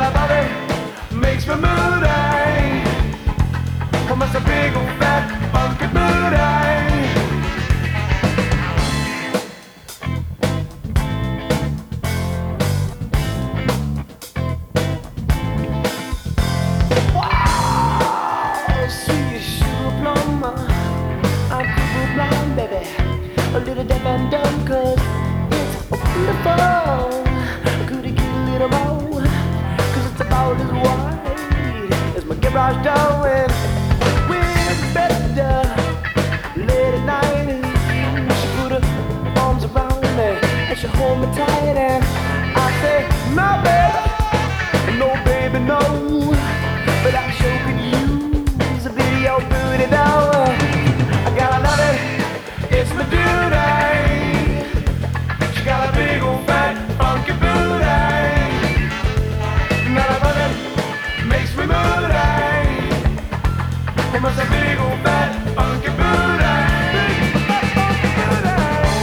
her body makes me moody. Come as a big old fat funky booty. A little deaf and dumb, cause it's beautiful. Could it get a little more? Cause it's about as wide as my garage door. And we're better late at night. She put her arms around me and she hold me tight. And I say, no baby, no baby, no. But I sure could use a video booty though. I gotta love it. It's my duty. She got a big old fat funky booty. Not a button makes me moody. It must a big old fat funky booty. Big fat funky booty.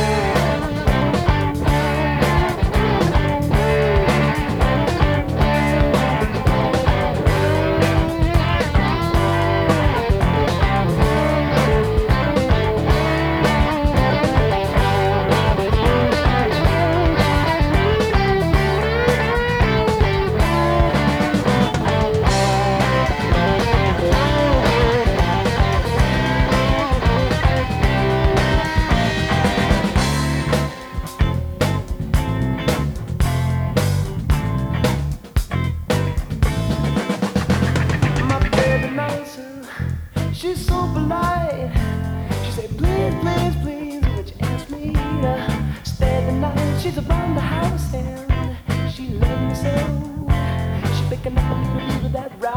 She's so polite. She said, please, please, please, would you ask me to stay the night? She's around the house and she loves me so. She's picking up a little bit of that ride.